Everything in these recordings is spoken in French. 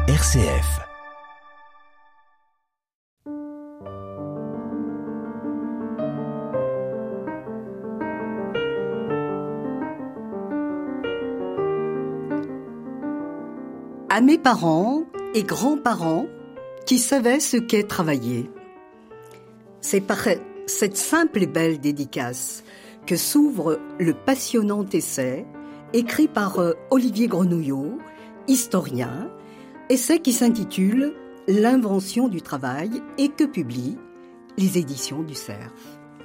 RCF. À mes parents et grands-parents qui savaient ce qu'est travailler. C'est par cette simple et belle dédicace que s'ouvre le passionnant essai écrit par Olivier Grenouillot, historien, essai qui s'intitule « L'invention du travail » et que publient les éditions du Cerf.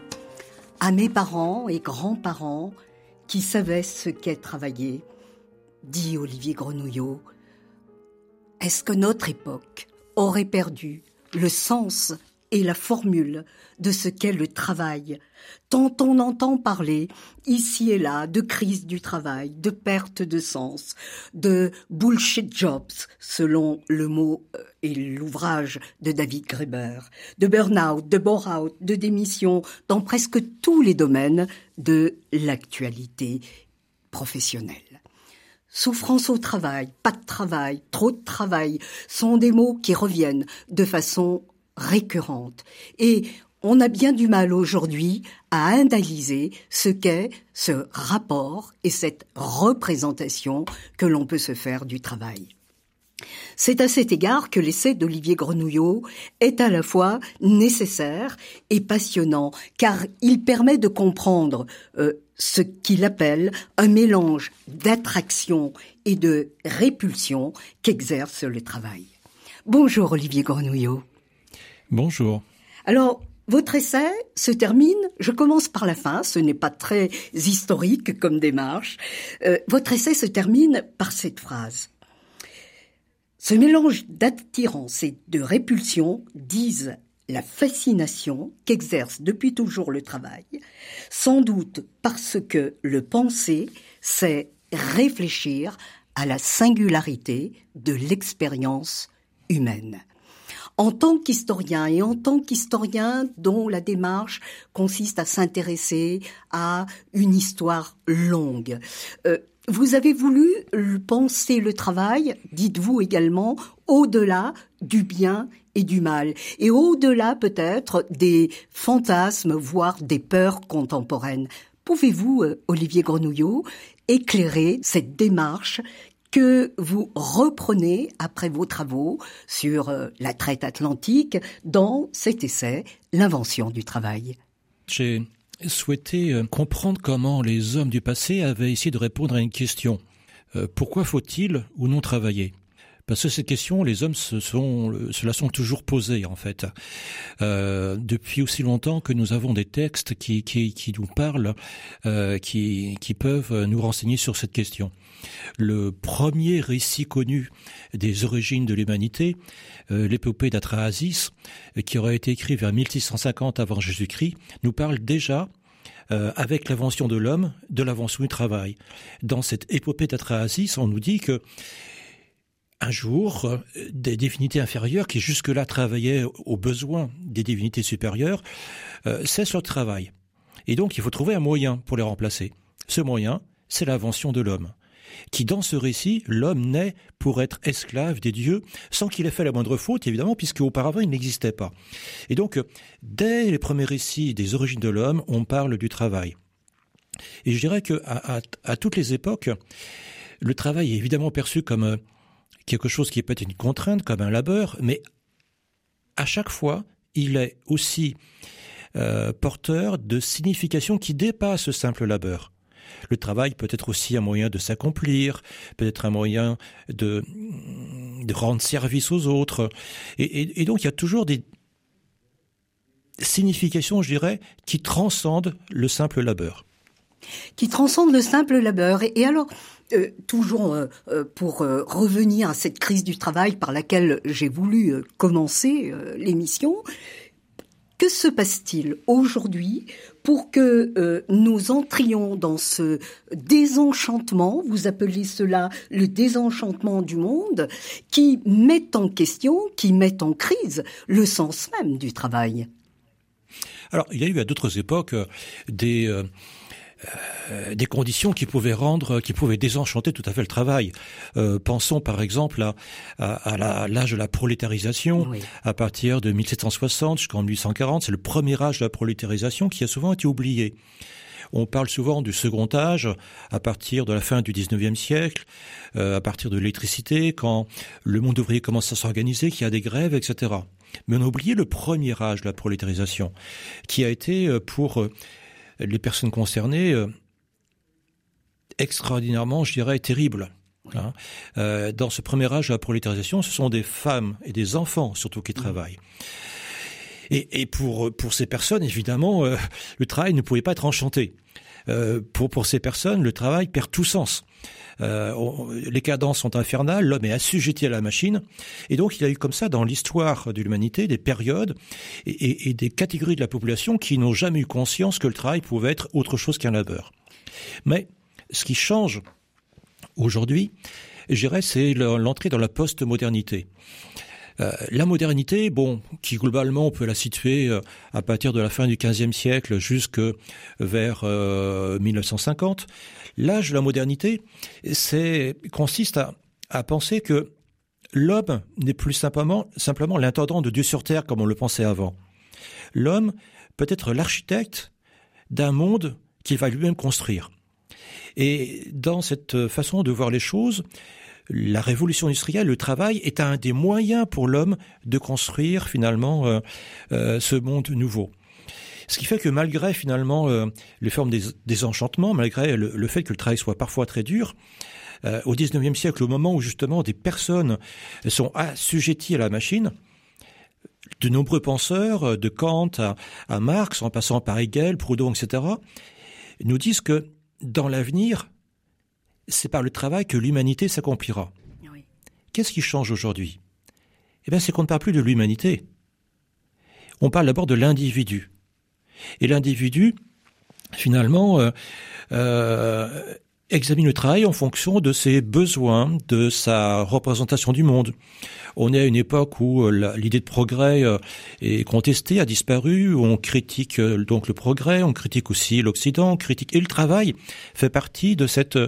À mes parents et grands-parents qui savaient ce qu'est travailler, dit Olivier Grenouillot, est-ce que notre époque aurait perdu le sens et la formule de ce qu'est le travail, tant on entend parler ici et là de crise du travail, de perte de sens, de bullshit jobs, selon le mot et l'ouvrage de David Graeber, de burn-out, de bore-out, de démission dans presque tous les domaines de l'actualité professionnelle. Souffrance au travail, pas de travail, trop de travail sont des mots qui reviennent de façon récurrente. Et on a bien du mal aujourd'hui à analyser ce qu'est ce rapport et cette représentation que l'on peut se faire du travail. C'est à cet égard que l'essai d'Olivier Grenouillot est à la fois nécessaire et passionnant, car il permet de comprendre ce qu'il appelle un mélange d'attraction et de répulsion qu'exerce le travail. Bonjour Olivier Grenouillot. Bonjour. Alors, votre essai se termine, je commence par la fin, ce n'est pas très historique comme démarche, votre essai se termine par cette phrase. Ce mélange d'attirance et de répulsion disent la fascination qu'exerce depuis toujours le travail, sans doute parce que le penser, c'est réfléchir à la singularité de l'expérience humaine. En tant qu'historien et en tant qu'historien dont la démarche consiste à s'intéresser à une histoire longue, vous avez voulu penser le travail, dites-vous également, au-delà du bien et du mal, et au-delà peut-être des fantasmes, voire des peurs contemporaines. Pouvez-vous, Olivier Grenouillot, éclairer cette démarche que vous reprenez après vos travaux sur la traite atlantique dans cet essai « L'invention du travail ». J'ai souhaité comprendre comment les hommes du passé avaient essayé de répondre à une question. Pourquoi faut-il ou non travailler ? Parce que cette question, les hommes se la sont toujours posée, en fait. Depuis aussi longtemps que nous avons des textes qui nous parlent, qui peuvent nous renseigner sur cette question. Le premier récit connu des origines de l'humanité, l'épopée d'Atrahasis, qui aurait été écrit vers 1650 avant Jésus-Christ, nous parle déjà avec l'invention de l'homme, de l'invention du travail. Dans cette épopée d'Atrahasis, on nous dit que un jour, des divinités inférieures qui jusque-là travaillaient aux besoins des divinités supérieures cessent leur travail. Et donc, il faut trouver un moyen pour les remplacer. Ce moyen, c'est l'invention de l'homme. Qui, dans ce récit, l'homme naît pour être esclave des dieux, sans qu'il ait fait la moindre faute, évidemment, puisqu'auparavant, il n'existait pas. Et donc, dès les premiers récits des origines de l'homme, on parle du travail. Et je dirais qu'à toutes les époques, le travail est évidemment perçu comme quelque chose qui peut être une contrainte, comme un labeur, mais à chaque fois, il est aussi porteur de significations qui dépassent ce simple labeur. Le travail peut être aussi un moyen de s'accomplir, peut-être un moyen de rendre service aux autres. Et donc, il y a toujours des significations, je dirais, qui transcendent le simple labeur. Qui transcendent le simple labeur. Et alors, toujours pour revenir à cette crise du travail par laquelle j'ai voulu commencer l'émission, que se passe-t-il aujourd'hui pour que nous entrions dans ce désenchantement, vous appelez cela le désenchantement du monde, qui met en question, qui met en crise le sens même du travail ? Alors, il y a eu à d'autres époques des des conditions qui pouvaient désenchanter tout à fait le travail. Pensons par exemple à l'âge de la prolétarisation, oui. À partir de 1760 jusqu'en 1840, c'est le premier âge de la prolétarisation qui a souvent été oublié. On parle souvent du second âge à partir de la fin du 19e siècle, à partir de l'électricité, quand le monde ouvrier commence à s'organiser, qu'il y a des grèves, etc. Mais on a oublié le premier âge de la prolétarisation, qui a été pour les personnes concernées extraordinairement, je dirais, terrible. Oui. Dans ce premier âge de la prolétarisation, ce sont des femmes et des enfants surtout qui travaillent. Et pour ces personnes, évidemment, le travail ne pouvait pas être enchanté. Pour ces personnes, le travail perd tout sens. Les cadences sont infernales, l'homme est assujetti à la machine, et donc il y a eu comme ça dans l'histoire de l'humanité des périodes et des catégories de la population qui n'ont jamais eu conscience que le travail pouvait être autre chose qu'un labeur. Mais ce qui change aujourd'hui, je dirais, c'est l'entrée dans la post-modernité. La modernité, qui globalement on peut la situer à partir de la fin du XVe siècle jusque vers 1950. L'âge de la modernité, consiste à penser que l'homme n'est plus simplement l'intendant de Dieu sur terre comme on le pensait avant. L'homme peut être l'architecte d'un monde qu'il va lui-même construire. Et dans cette façon de voir les choses, la révolution industrielle, le travail, est un des moyens pour l'homme de construire finalement ce monde nouveau. Ce qui fait que malgré finalement les formes des enchantements, malgré le fait que le travail soit parfois très dur, au XIXe siècle, au moment où justement des personnes sont assujetties à la machine, de nombreux penseurs, de Kant à Marx, en passant par Hegel, Proudhon, etc., nous disent que dans l'avenir, c'est par le travail que l'humanité s'accomplira. Oui. Qu'est-ce qui change aujourd'hui ? C'est qu'on ne parle plus de l'humanité. On parle d'abord de l'individu. Et l'individu, finalement, examine le travail en fonction de ses besoins, de sa représentation du monde. On est à une époque où l'idée de progrès est contestée, a disparu, où on critique donc le progrès, on critique aussi l'Occident, et le travail fait partie de cette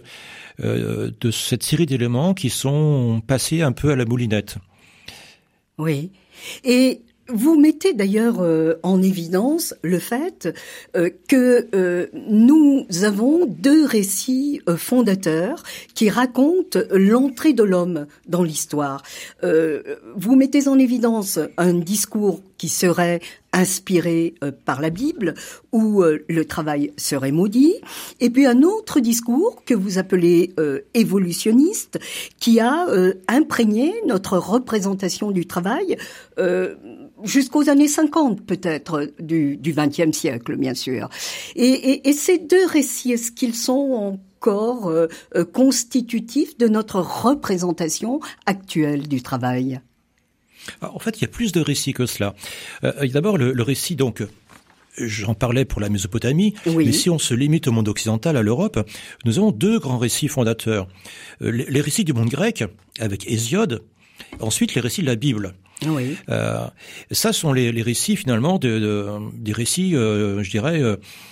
série d'éléments qui sont passés un peu à la moulinette. Oui. Et vous mettez d'ailleurs en évidence le fait que nous avons deux récits fondateurs qui racontent l'entrée de l'homme dans l'histoire. Vous mettez en évidence un discours qui serait inspiré par la Bible, où le travail serait maudit, et puis un autre discours que vous appelez évolutionniste, qui a imprégné notre représentation du travail jusqu'aux années 50 peut-être du XXe siècle, bien sûr. Et ces deux récits, est-ce qu'ils sont encore constitutifs de notre représentation actuelle du travail ? En fait, il y a plus de récits que cela. D'abord, le récit, donc, j'en parlais pour la Mésopotamie, oui. Mais si on se limite au monde occidental, à l'Europe, nous avons deux grands récits fondateurs. Les récits du monde grec, avec Hésiode, ensuite les récits de la Bible. Oui. Ça sont les récits, finalement, des récits, je dirais,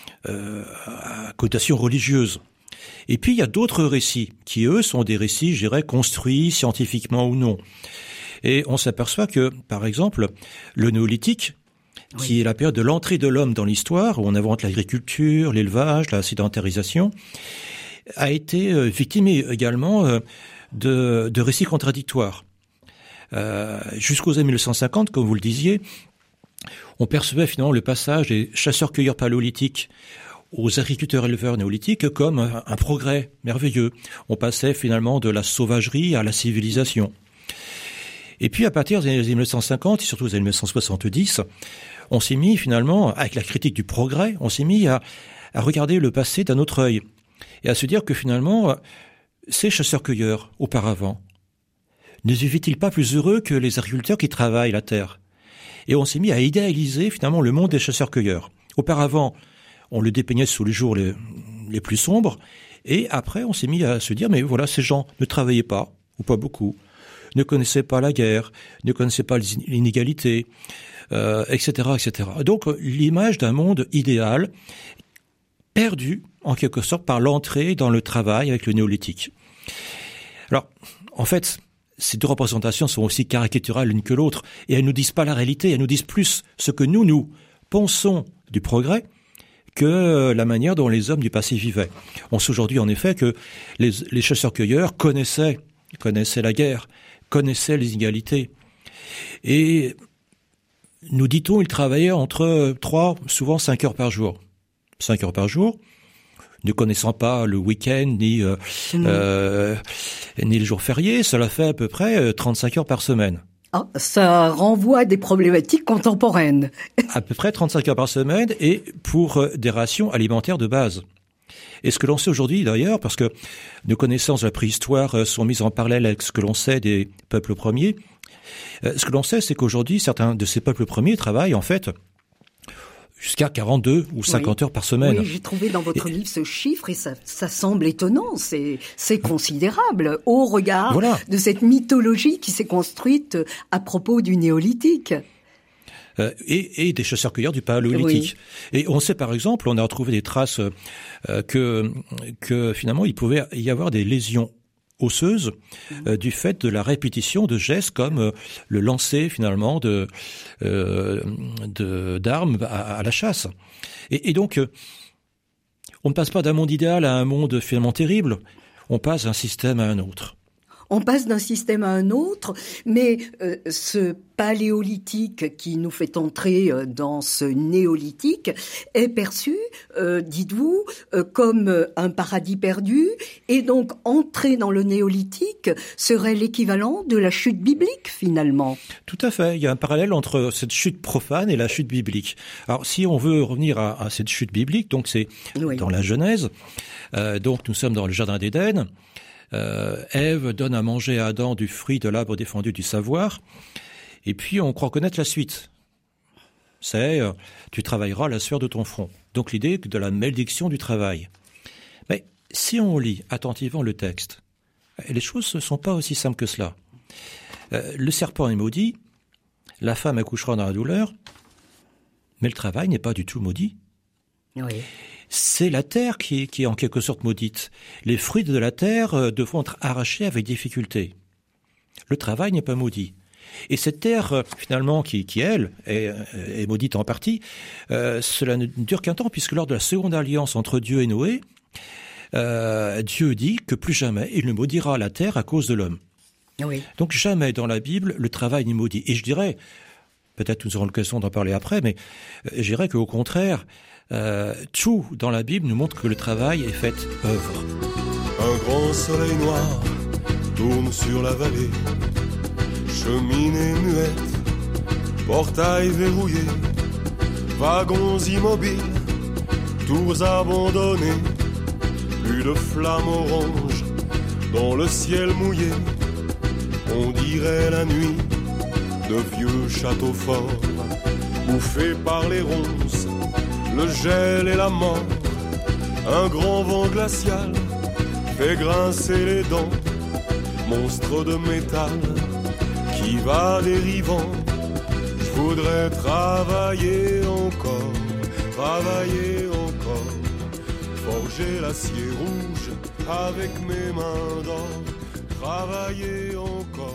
à connotation religieuse. Et puis, il y a d'autres récits, qui, eux, sont des récits, je dirais, construits scientifiquement ou non. Et on s'aperçoit que, par exemple, le néolithique, oui. Qui est la période de l'entrée de l'homme dans l'histoire, où on invente l'agriculture, l'élevage, la sédentarisation, a été victime également de récits contradictoires. Jusqu'aux années 1950, comme vous le disiez, on percevait finalement le passage des chasseurs-cueilleurs paléolithiques aux agriculteurs-éleveurs néolithiques comme un progrès merveilleux. On passait finalement de la sauvagerie à la civilisation. Et puis, à partir des années 1950, et surtout des années 1970, on s'est mis finalement, avec la critique du progrès, on s'est mis à regarder le passé d'un autre œil. Et à se dire que finalement, ces chasseurs-cueilleurs, auparavant, ne vivaient-ils pas plus heureux que les agriculteurs qui travaillent la terre ? Et on s'est mis à idéaliser finalement le monde des chasseurs-cueilleurs. Auparavant, on le dépeignait sous les jours les plus sombres. Et après, on s'est mis à se dire, mais voilà, ces gens ne travaillaient pas, ou pas beaucoup, ne connaissaient pas la guerre, ne connaissaient pas l'inégalité, etc., etc. Donc, l'image d'un monde idéal perdu en quelque sorte par l'entrée dans le travail avec le néolithique. Alors, en fait, ces deux représentations sont aussi caricaturales l'une que l'autre, et elles nous disent pas la réalité, elles nous disent plus ce que nous pensons du progrès que la manière dont les hommes du passé vivaient. On sait aujourd'hui en effet que les chasseurs-cueilleurs connaissaient la guerre, connaissaient les inégalités. Et nous dit-on, ils travaillaient entre 3, souvent 5 heures par jour. 5 heures par jour, ne connaissant pas le week-end ni les jours fériés, cela fait à peu près 35 heures par semaine. Ah, ça renvoie à des problématiques contemporaines. À peu près 35 heures par semaine et pour des rations alimentaires de base. Et ce que l'on sait aujourd'hui d'ailleurs, parce que nos connaissances de la préhistoire sont mises en parallèle avec ce que l'on sait des peuples premiers, ce que l'on sait, c'est qu'aujourd'hui, certains de ces peuples premiers travaillent en fait jusqu'à 42 ou 50 heures par semaine. Oui, j'ai trouvé dans votre livre ce chiffre et ça semble étonnant. C'est considérable au regard de cette mythologie qui s'est construite à propos du néolithique. Et des chasseurs-cueilleurs du paléolithique. Oui. Et on sait par exemple, on a retrouvé des traces que finalement il pouvait y avoir des lésions osseuses du fait de la répétition de gestes comme le lancer finalement d'armes à la chasse. Et donc on ne passe pas d'un monde idéal à un monde finalement terrible, on passe d'un système à un autre. On passe d'un système à un autre, mais ce paléolithique qui nous fait entrer dans ce néolithique est perçu, dites-vous, comme un paradis perdu, et donc entrer dans le néolithique serait l'équivalent de la chute biblique finalement. Tout à fait, il y a un parallèle entre cette chute profane et la chute biblique. Alors si on veut revenir à cette chute biblique, donc c'est dans la Genèse, donc nous sommes dans le jardin d'Éden. Ève donne à manger à Adam du fruit de l'arbre défendu du savoir, et puis on croit connaître la suite. C'est tu travailleras à la sueur de ton front. Donc l'idée de la malédiction du travail. Mais si on lit attentivement le texte, les choses ne sont pas aussi simples que cela. Le serpent est maudit, la femme accouchera dans la douleur, mais le travail n'est pas du tout maudit. Oui. C'est la terre qui est en quelque sorte maudite. Les fruits de la terre devront être arrachés avec difficulté. Le travail n'est pas maudit. Et cette terre, finalement, qui elle, est maudite en partie, cela ne dure qu'un temps, puisque lors de la seconde alliance entre Dieu et Noé, Dieu dit que plus jamais il ne maudira la terre à cause de l'homme. Oui. Donc jamais dans la Bible, le travail n'est maudit. Et je dirais, peut-être nous aurons l'occasion d'en parler après, mais je dirais qu'au contraire, tout dans la Bible nous montre que le travail est fait œuvre. Un grand soleil noir tourne sur la vallée, cheminée muette, portail verrouillé, wagons immobiles, tours abandonnées, plus de flammes oranges dans le ciel mouillé. On dirait la nuit de vieux châteaux forts, bouffés par les ronces, le gel et la mort. Un grand vent glacial fait grincer les dents, monstre de métal qui va dérivant. Je voudrais travailler encore, forger l'acier rouge avec mes mains d'or, travailler encore.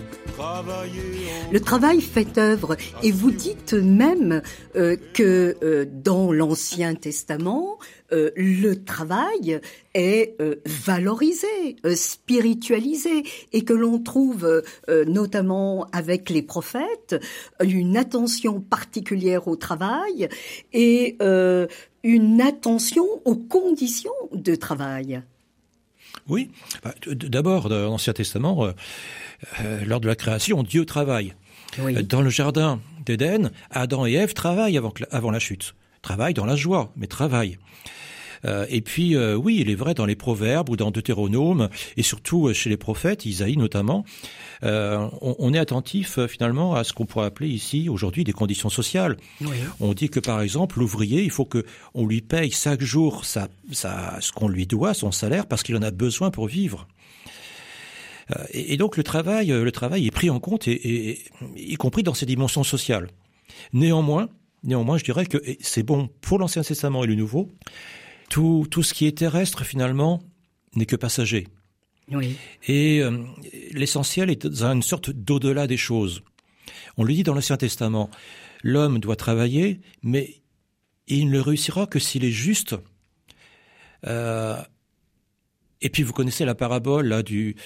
Le travail fait œuvre, et vous dites même que dans l'Ancien Testament, le travail est valorisé, spiritualisé, et que l'on trouve notamment avec les prophètes une attention particulière au travail et une attention aux conditions de travail. Oui, d'abord dans l'Ancien Testament, lors de la création, Dieu travaille. Oui. Dans le jardin d'Éden, Adam et Ève travaillent avant la chute. Travaillent dans la joie, mais travaillent. Et puis, oui, il est vrai, dans les Proverbes ou dans Deutéronome, et surtout chez les prophètes, Isaïe notamment, on est attentif finalement à ce qu'on pourrait appeler ici, aujourd'hui, des conditions sociales. Oui. On dit que, par exemple, l'ouvrier, il faut qu'on lui paye chaque jour ce qu'on lui doit, son salaire, parce qu'il en a besoin pour vivre. Et donc le travail est pris en compte, y compris dans ses dimensions sociales. Néanmoins, je dirais que c'est bon pour l'Ancien Testament et le Nouveau. tout ce qui est terrestre, finalement, n'est que passager. Oui. Et l'essentiel est dans une sorte d'au-delà des choses. On le dit dans l'Ancien Testament, l'homme doit travailler, mais il ne réussira que s'il est juste. Et puis vous connaissez la parabole là, de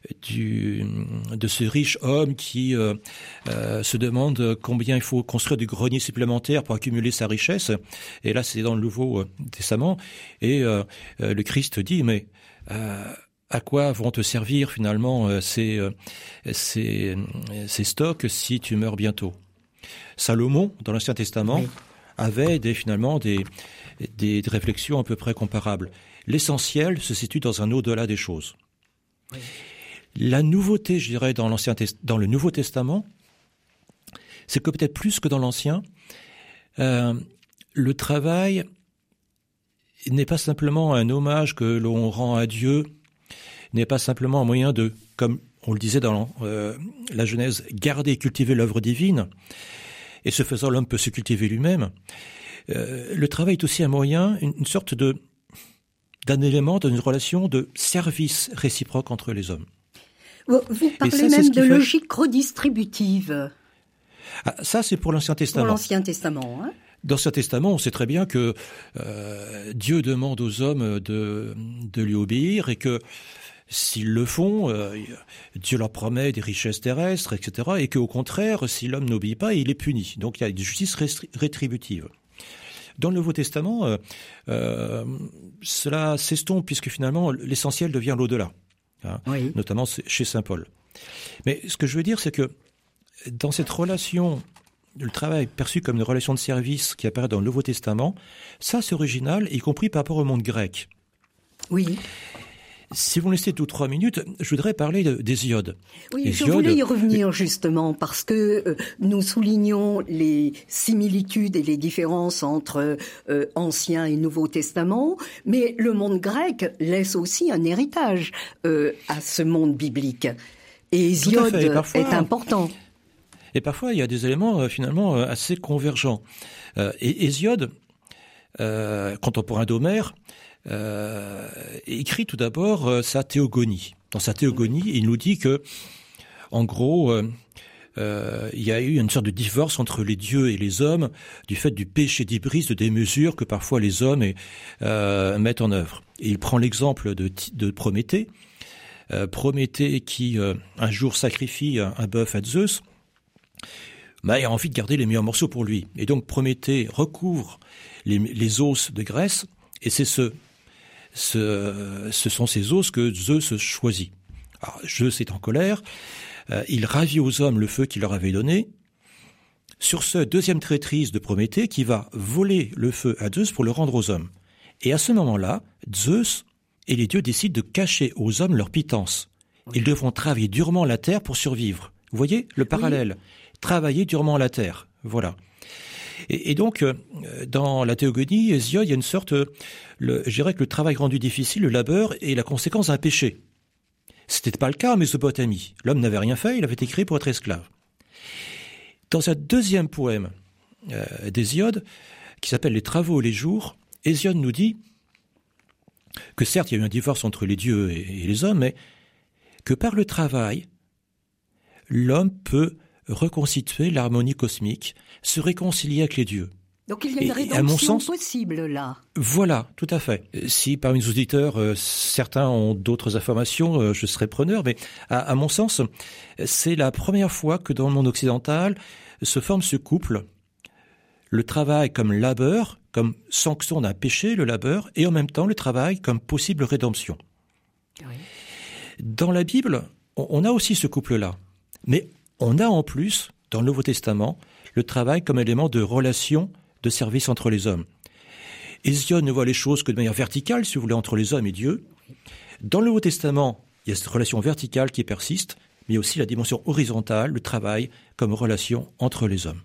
ce riche homme qui se demande combien il faut construire du grenier supplémentaire pour accumuler sa richesse. Et là, c'est dans le Nouveau Testament. Et le Christ dit, mais à quoi vont te servir finalement ces stocks si tu meurs bientôt? Salomon, dans l'Ancien Testament, avait finalement des réflexions à peu près comparables. L'essentiel se situe dans un au-delà des choses. Oui. La nouveauté, je dirais, dans le Nouveau Testament, c'est que peut-être plus que dans l'Ancien, le travail n'est pas simplement un hommage que l'on rend à Dieu, n'est pas simplement un moyen de, comme on le disait dans la Genèse, garder et cultiver l'œuvre divine, et ce faisant, l'homme peut se cultiver lui-même. Le travail est aussi un moyen, une sorte d'un élément, d'une relation de service réciproque entre les hommes. Vous parlez même de logique redistributive. Ah, ça, c'est pour l'Ancien Testament. Pour l'Ancien Testament, hein. Dans l'Ancien Testament, on sait très bien que Dieu demande aux hommes de lui obéir et que s'ils le font, Dieu leur promet des richesses terrestres, etc. Et qu'au contraire, si l'homme n'obéit pas, il est puni. Donc il y a une justice rétributive. Dans le Nouveau Testament, cela s'estompe puisque finalement l'essentiel devient l'au-delà, hein, oui. Notamment chez saint Paul. Mais ce que je veux dire, c'est que dans cette relation, le travail perçu comme une relation de service qui apparaît dans le Nouveau Testament, ça c'est original, y compris par rapport au monde grec. Oui. Si vous me laissez 2 ou 3 minutes, je voudrais parler d'Hésiode. Oui, je voulais y revenir justement parce que nous soulignons les similitudes et les différences entre Ancien et Nouveau Testament, mais le monde grec laisse aussi un héritage à ce monde biblique. Et Hésiode est important. Et parfois, il y a des éléments finalement assez convergents. Et Hésiode, contemporain d'Homère, écrit tout d'abord sa théogonie. Dans sa théogonie, il nous dit que, en gros, il y a eu une sorte de divorce entre les dieux et les hommes du fait du péché d'hybris, de démesure que parfois les hommes mettent en œuvre. Et il prend l'exemple de Prométhée. Prométhée qui, un jour, sacrifie un bœuf à Zeus, il a envie de garder les meilleurs morceaux pour lui. Et donc Prométhée recouvre les os de graisse, et c'est ce sont ces os que Zeus choisit. Alors, Zeus est en colère, il ravit aux hommes le feu qu'il leur avait donné. Sur ce, deuxième traîtrise de Prométhée qui va voler le feu à Zeus pour le rendre aux hommes. Et à ce moment-là, Zeus et les dieux décident de cacher aux hommes leur pitance. Ils devront travailler durement la terre pour survivre. Vous voyez le parallèle? Oui. Travailler durement la terre, voilà. Et donc, dans la théogonie, Hésiode, il y a une sorte, je dirais que le travail rendu difficile, le labeur, est la conséquence d'un péché. C'était pas le cas en Mésopotamie. L'homme n'avait rien fait, il avait été créé pour être esclave. Dans un deuxième poème d'Hésiode, qui s'appelle « Les travaux et les jours », Hésiode nous dit que certes, il y a eu un divorce entre les dieux et les hommes, mais que par le travail, l'homme peut reconstituer l'harmonie cosmique, se réconcilier avec les dieux. Donc il y a une rédemption possible là. Voilà, tout à fait. Si parmi nos auditeurs, certains ont d'autres informations, je serais preneur, mais à mon sens, c'est la première fois que dans le monde occidental se forme ce couple, le travail comme labeur, comme sanction d'un péché, le labeur, et en même temps le travail comme possible rédemption. Oui. Dans la Bible, on a aussi ce couple-là, mais on a en plus, dans le Nouveau Testament, le travail comme élément de relation, de service entre les hommes. Hésiode ne voit les choses que de manière verticale, si vous voulez, entre les hommes et Dieu. Dans le Nouveau Testament, il y a cette relation verticale qui persiste, mais aussi la dimension horizontale, le travail comme relation entre les hommes.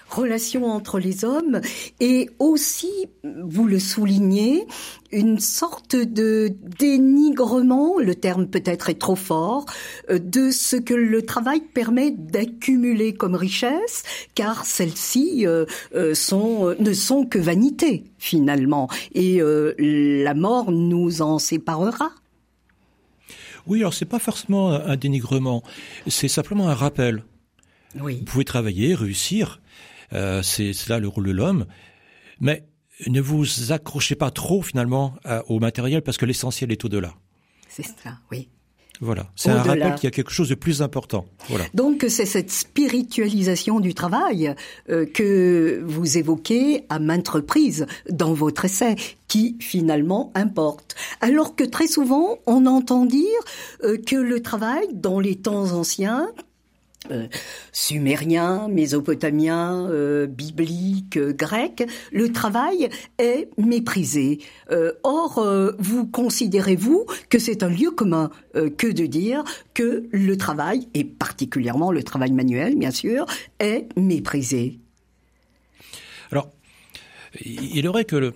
relation entre les hommes et aussi, vous le soulignez, une sorte de dénigrement, le terme peut-être est trop fort, de ce que le travail permet d'accumuler comme richesse, car celles-ci ne sont que vanité finalement, et la mort nous en séparera. Oui, alors c'est pas forcément un dénigrement, c'est simplement un rappel. Oui. Vous pouvez travailler, réussir, c'est là le rôle de l'homme, mais ne vous accrochez pas trop finalement au matériel parce que l'essentiel est au-delà. C'est ça, oui. Voilà, c'est un rappel qu'il y a quelque chose de plus important. Voilà. Donc c'est cette spiritualisation du travail que vous évoquez à maintes reprises dans votre essai qui finalement importe. Alors que très souvent on entend dire que le travail dans les temps anciens, sumérien, mésopotamien, biblique, grec, le travail est méprisé. Or, vous considérez-vous que c'est un lieu commun que de dire que le travail, et particulièrement le travail manuel, bien sûr, est méprisé? Alors, il est vrai que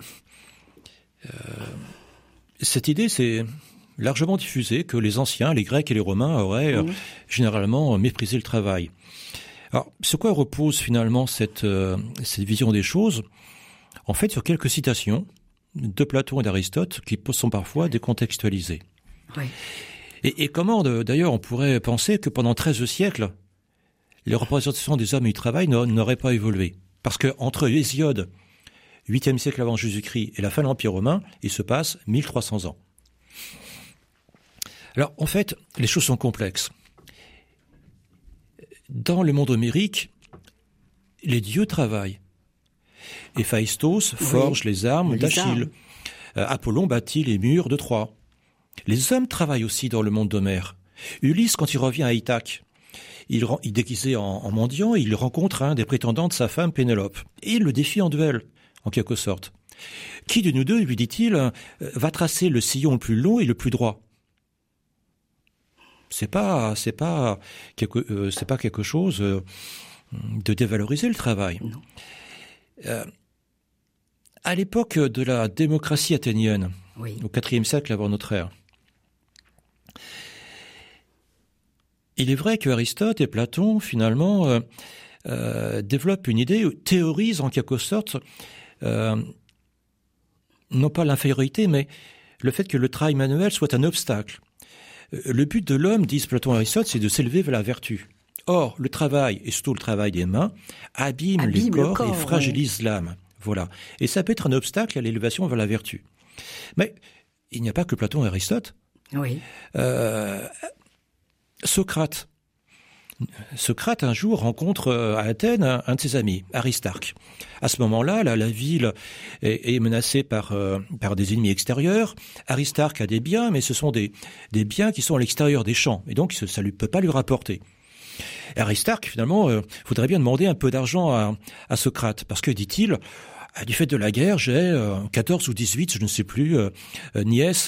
cette idée, c'est largement diffusé que les anciens, les Grecs et les Romains auraient généralement méprisé le travail. Alors, sur quoi repose finalement cette vision des choses? En fait, sur quelques citations de Platon et d'Aristote qui sont parfois décontextualisées. Oui. Et comment, d'ailleurs, on pourrait penser que pendant 13 siècles, les représentations des hommes et du travail n'auraient pas évolué. Parce que entre Hésiode, 8e siècle avant Jésus-Christ, et la fin de l'Empire romain, il se passe 1300 ans. Alors, en fait, les choses sont complexes. Dans le monde homérique, les dieux travaillent. Héphaïstos forge les armes d'Achille. Apollon bâtit les murs de Troie. Les hommes travaillent aussi dans le monde d'Homère. Ulysse, quand il revient à Ithaque, il déguisé en mendiant, il rencontre un des prétendants de sa femme Pénélope. Et il le défie en duel, en quelque sorte. Qui de nous deux, lui dit-il, va tracer le sillon le plus long et le plus droit? C'est pas quelque chose de dévaloriser le travail. Non. À l'époque de la démocratie athénienne, au IVe siècle avant notre ère, il est vrai que Aristote et Platon, finalement, développent une idée, théorisent en quelque sorte, non pas l'infériorité, mais le fait que le travail manuel soit un obstacle. Le but de l'homme, disent Platon et Aristote, c'est de s'élever vers la vertu. Or, le travail, et surtout le travail des mains, abîme le corps et fragilise l'âme. Voilà. Et ça peut être un obstacle à l'élévation vers la vertu. Mais il n'y a pas que Platon et Aristote. Oui. Socrate, un jour, rencontre à Athènes un de ses amis, Aristarque. À ce moment-là, la ville est menacée par des ennemis extérieurs. Aristarque a des biens, mais ce sont des biens qui sont à l'extérieur des champs. Et donc, ça ne peut pas lui rapporter. Et Aristarque, finalement, voudrait bien demander un peu d'argent à Socrate. Parce que, dit-il, du fait de la guerre, j'ai 14 ou 18, je ne sais plus, nièces,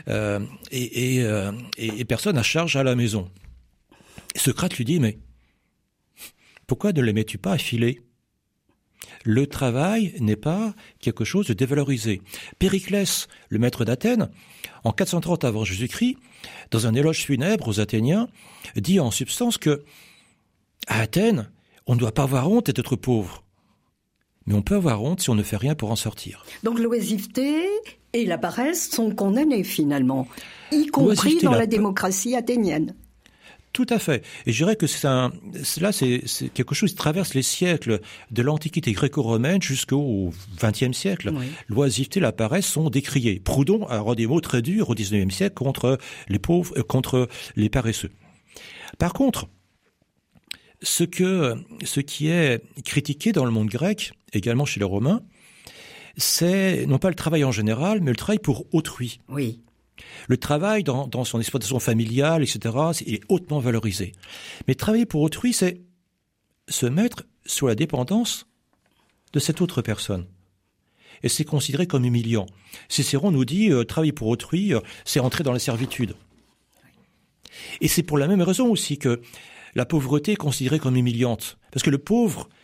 et personne à charge à la maison. Socrate lui dit, mais pourquoi ne les mets-tu pas à filer? Le travail n'est pas quelque chose de dévalorisé. Périclès, le maître d'Athènes, en 430 avant Jésus-Christ, dans un éloge funèbre aux Athéniens, dit en substance que à Athènes, on ne doit pas avoir honte d'être pauvre. Mais on peut avoir honte si on ne fait rien pour en sortir. Donc l'oisiveté et la paresse sont condamnées finalement, y compris dans la démocratie athénienne. Tout à fait. Et je dirais que c'est quelque chose qui traverse les siècles de l'Antiquité gréco-romaine jusqu'au XXe siècle. Oui. L'oisiveté et la paresse sont décriées. Proudhon a des mots très durs au XIXe siècle contre les pauvres, contre les paresseux. Par contre, ce qui est critiqué dans le monde grec, également chez les Romains, c'est non pas le travail en général, mais le travail pour autrui. Oui. Le travail dans son exploitation familiale, etc., il est hautement valorisé. Mais travailler pour autrui, c'est se mettre sous la dépendance de cette autre personne. Et c'est considéré comme humiliant. Cicéron nous dit, travailler pour autrui, c'est entrer dans la servitude. Et c'est pour la même raison aussi que la pauvreté est considérée comme humiliante. Parce que le pauvre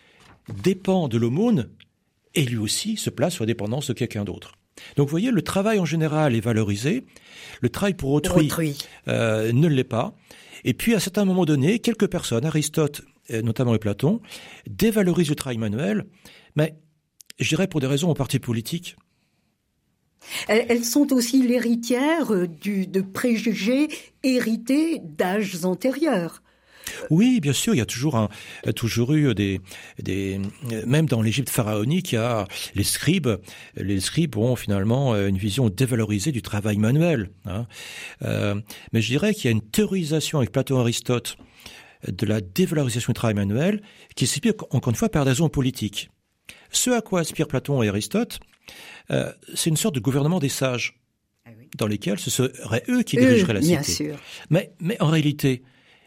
dépend de l'aumône et lui aussi se place sur la dépendance de quelqu'un d'autre. Donc vous voyez, le travail en général est valorisé, le travail pour autrui. Ne l'est pas. Et puis à certains moments donnés, quelques personnes, Aristote, notamment et Platon, dévalorisent le travail manuel, mais je dirais pour des raisons en partie politiques. Elles sont aussi l'héritière de préjugés hérités d'âges antérieurs. Oui, bien sûr, il y a toujours eu même dans l'Égypte pharaonique, il y a les scribes. Les scribes ont finalement une vision dévalorisée du travail manuel. Mais je dirais qu'il y a une théorisation avec Platon et Aristote de la dévalorisation du travail manuel qui s'explique encore une fois par des raisons politiques. Ce à quoi aspirent Platon et Aristote, c'est une sorte de gouvernement des sages, dans lesquels ce seraient eux qui dirigeraient la cité. Bien sûr. Mais en réalité,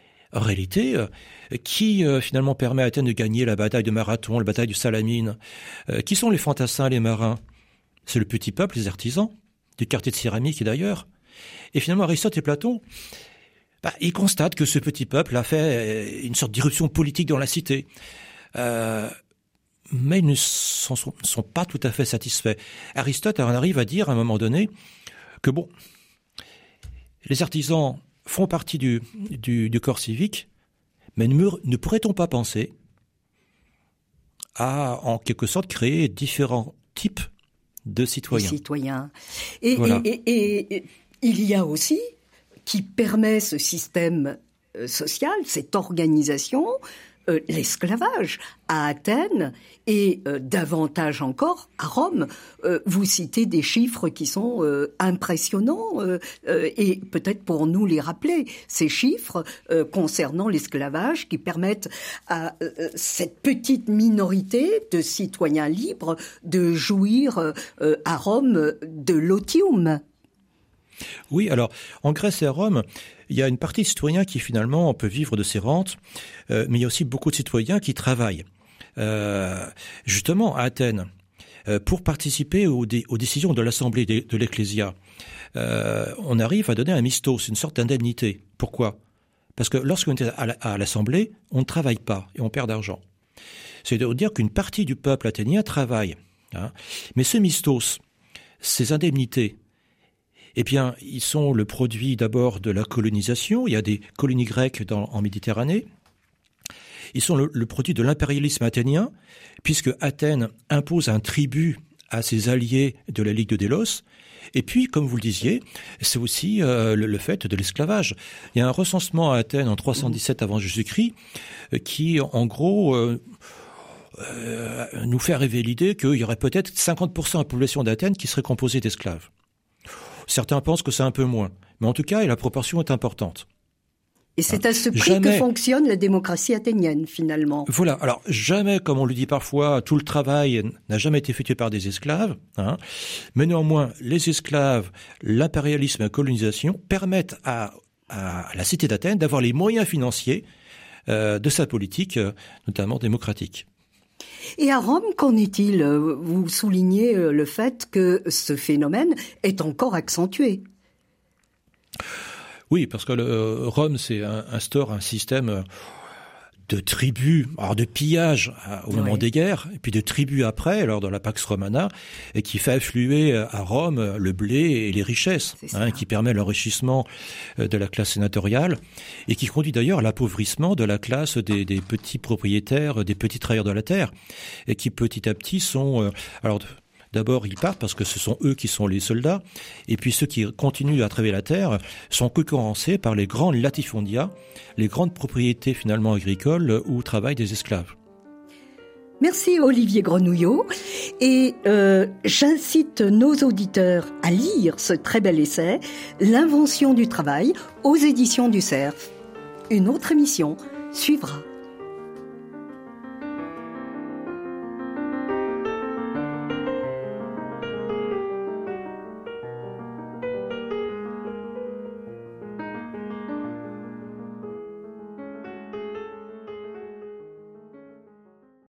qui finalement permet à Athènes de gagner la bataille de Marathon, la bataille de Salamine? Qui sont les fantassins, les marins? C'est le petit peuple, les artisans, du quartier de Céramique et d'ailleurs. Et finalement, Aristote et Platon, ils constatent que ce petit peuple a fait une sorte d'irruption politique dans la cité. Mais ils ne sont pas tout à fait satisfaits. Aristote en arrive à dire à un moment donné que les artisans font partie du corps civique, mais ne pourrait-on pas penser à, en quelque sorte, créer différents types de citoyens. Et il y a aussi, qui permet ce système social, cette organisation, l'esclavage à Athènes et davantage encore à Rome. Vous citez des chiffres qui sont impressionnants et peut-être pour nous les rappeler, ces chiffres concernant l'esclavage qui permettent à cette petite minorité de citoyens libres de jouir à Rome de l'otium. Oui, alors en Grèce et à Rome, il y a une partie de citoyens qui finalement peut vivre de ces rentes, mais il y a aussi beaucoup de citoyens qui travaillent. Justement à Athènes, pour participer aux décisions de l'Assemblée de l'Ecclésia, on arrive à donner un mistos, une sorte d'indemnité. Pourquoi? Parce que lorsqu'on est à l'Assemblée, on ne travaille pas et on perd d'argent. C'est-à-dire qu'une partie du peuple athénien travaille. Mais ce mistos, ces indemnités, eh bien, ils sont le produit d'abord de la colonisation. Il y a des colonies grecques en Méditerranée. Ils sont le produit de l'impérialisme athénien, puisque Athènes impose un tribut à ses alliés de la Ligue de Délos. Et puis, comme vous le disiez, c'est aussi le fait de l'esclavage. Il y a un recensement à Athènes en 317 avant Jésus-Christ qui, en gros, nous fait rêver l'idée qu'il y aurait peut-être 50% de la population d'Athènes qui serait composée d'esclaves. Certains pensent que c'est un peu moins. Mais en tout cas, la proportion est importante. Et c'est à ce prix que fonctionne la démocratie athénienne, finalement. Voilà. Alors, jamais, comme on le dit parfois, tout le travail n'a jamais été effectué par des esclaves. Mais néanmoins, les esclaves, l'impérialisme et la colonisation permettent à la cité d'Athènes d'avoir les moyens financiers de sa politique, notamment démocratique. Et à Rome, qu'en est-il? Vous soulignez le fait que ce phénomène est encore accentué. Oui, parce que Rome instaure un système de tribus, alors de pillage au moment des guerres, et puis de tribus après, lors de la Pax Romana, et qui fait affluer à Rome le blé et les richesses, qui permet l'enrichissement de la classe sénatoriale, et qui conduit d'ailleurs à l'appauvrissement de la classe des petits propriétaires, des petits travailleurs de la terre, et qui petit à petit sont... D'abord, ils partent parce que ce sont eux qui sont les soldats, et puis ceux qui continuent à travailler la terre sont concurrencés par les grands latifondia, les grandes propriétés finalement agricoles où travaillent des esclaves. Merci Olivier Grenouillot, et j'incite nos auditeurs à lire ce très bel essai, L'invention du travail, aux éditions du Cerf. Une autre émission suivra.